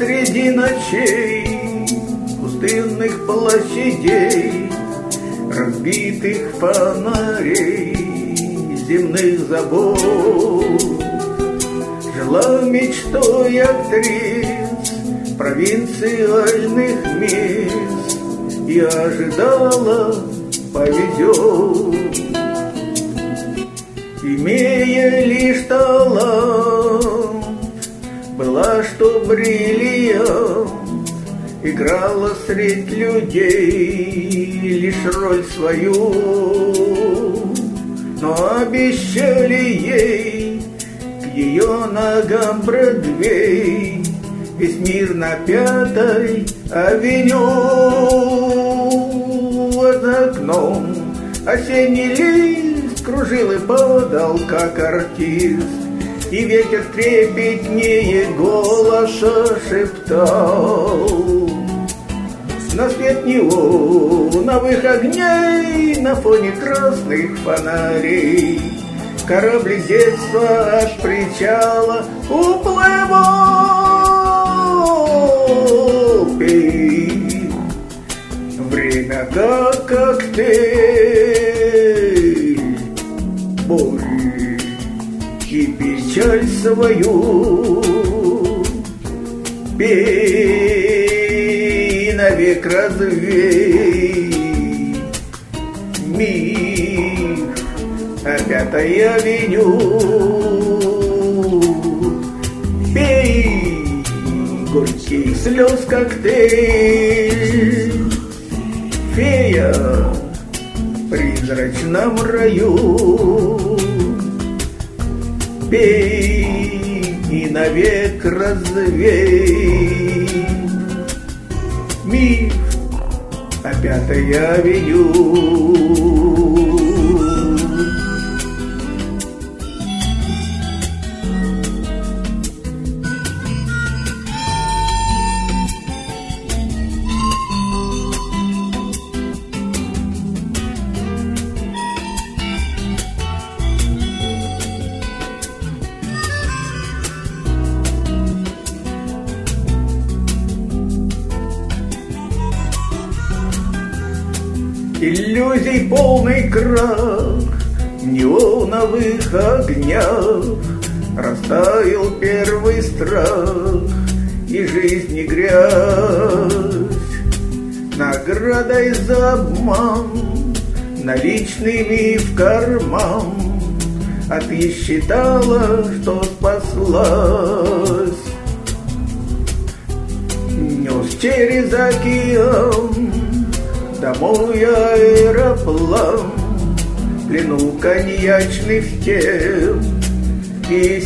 среди ночей, пустынных площадей, разбитых фонарей, земных забот, жила мечтой актрис провинциальных мест и ожидала, повезет. Имея лишь талант, была, что бриллиант, играла средь людей лишь роль свою, но обещали ей к ее ногам Бродвей, весь мир на Пятой авеню. Под окном осенний лист кружил и падал, как артист, и ветер трепетнее голоса шептал. На свет неоновых огней, на фоне красных фонарей, кораблик детства от причала уплывал. Пей, время как коктейль, боль и печаль свою. Пей, навек развей мир, а Пятая авеню. Пей, горьких слез коктейль, фея в призрачном раю. Пей и навек развей миф о Пятой авеню. Иллюзий полный крах, неоновых огнях, растаял первый страх и жизни грязь. Наградой за обман, наличными в карман, а ты считала, что спаслась. Нес через океан домой аэроплан, в плену коньячных тем и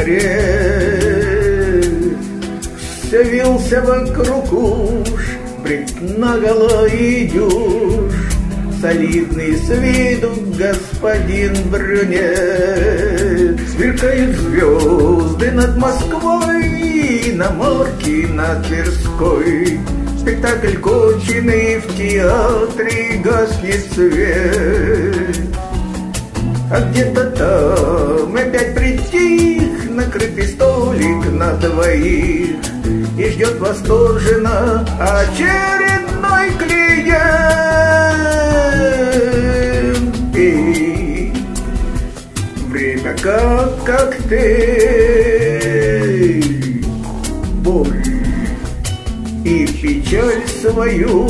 сигарет. Все вился вокруг уж, брит наголо и дюж, солидный с виду господин брюнет. Сверкают звезды над Москвой, иномарки над Тверской. Спектакль конченый, в театре гаснет свет. А где-то там опять притих накрытый столик на двоих, и ждет восторженно очередной клиент. И время как коктейль, боль и печаль свою.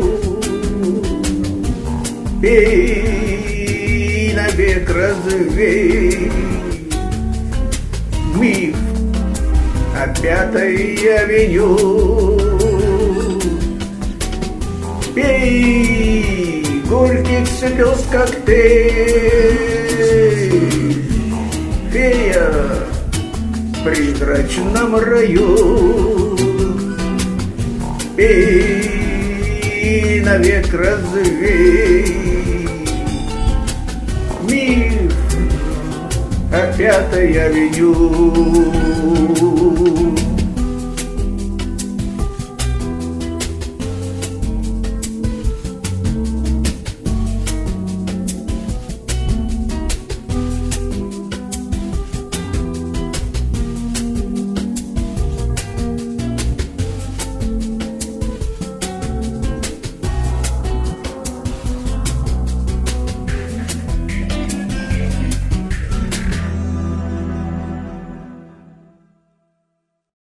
Пей, навек развей миф о Пятой авеню. Пей, горьких слез коктейль, фея в призрачном раю. Пей, навек развей миф о Пятой авеню.